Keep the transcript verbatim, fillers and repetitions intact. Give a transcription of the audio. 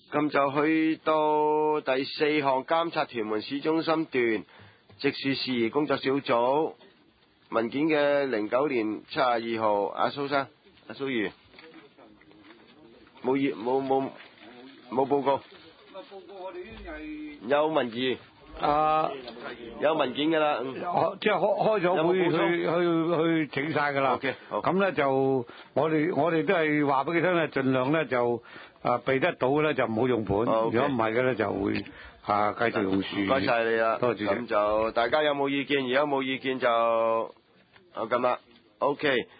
咁就去到第四項監察屯門市中心段植樹事宜工作小組文件嘅零九年七十二號，阿蘇生，阿蘇如，冇業冇冇冇報告。 報告我哋已經係有文字。 啊， 有文件㗎啦，嗯， 即係開開咗會去去去整晒㗎啦。 OK，好。 咁咧就我哋我哋都係話俾佢聽咧，盡量咧就啊避得到嘅咧就唔好用盤，如果唔係嘅咧就會啊繼續用樹。 唔該晒你啦， 多謝。 咁就大家有冇意見？如果冇意見就好咁啦 ，OK。